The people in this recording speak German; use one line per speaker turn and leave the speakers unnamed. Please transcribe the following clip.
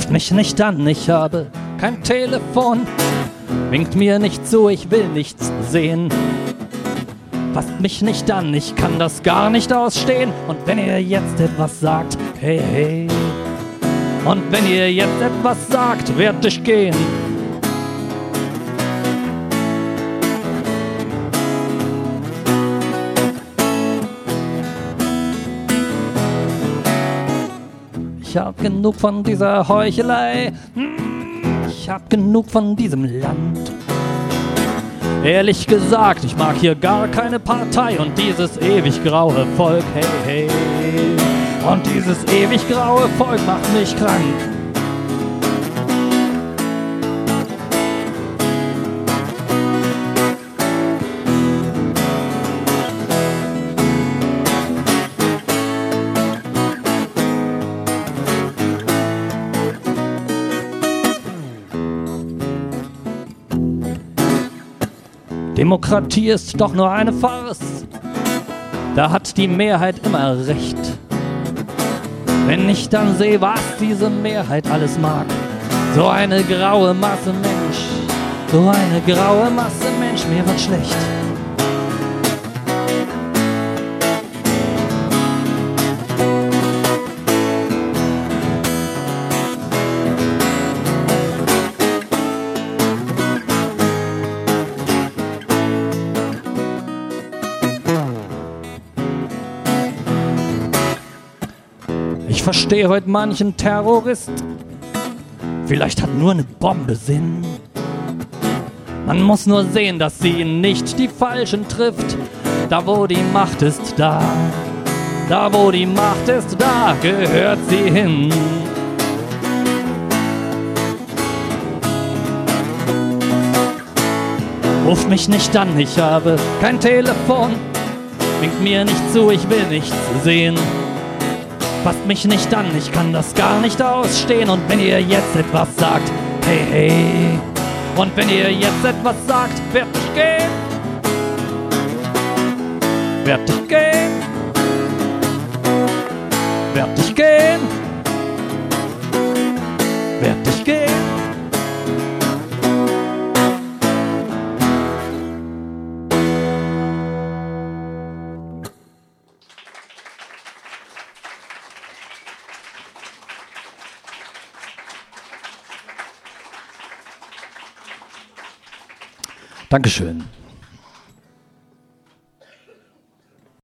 Fasst mich nicht an, ich habe kein Telefon. Winkt mir nicht zu, ich will nichts sehen. Fasst mich nicht an, ich kann das gar nicht ausstehen. Und wenn ihr jetzt etwas sagt, hey, hey. Und wenn ihr jetzt etwas sagt, werd ich gehen. Ich hab genug von dieser Heuchelei. Ich hab genug von diesem Land. Ehrlich gesagt, ich mag hier gar keine Partei und dieses ewig graue Volk, hey, hey. Und dieses ewig graue Volk macht mich krank. Demokratie ist doch nur eine Farce. Da hat die Mehrheit immer recht. Wenn ich dann sehe, was diese Mehrheit alles mag. So eine graue Masse Mensch, so eine graue Masse Mensch, mir wird schlecht. Ich verstehe heute manchen Terrorist. Vielleicht hat nur eine Bombe Sinn. Man muss nur sehen, dass sie nicht die Falschen trifft. Da wo die Macht ist, da wo die Macht ist, da gehört sie hin. Ruf mich nicht an, ich habe kein Telefon. Winkt mir nicht zu, ich will nichts sehen. Fasst mich nicht an, ich kann das gar nicht ausstehen. Und wenn ihr jetzt etwas sagt, hey, hey. Und wenn ihr jetzt etwas sagt, werd ich gehen. Werd ich gehen. Werd ich gehen. Werd ich gehen. Dankeschön.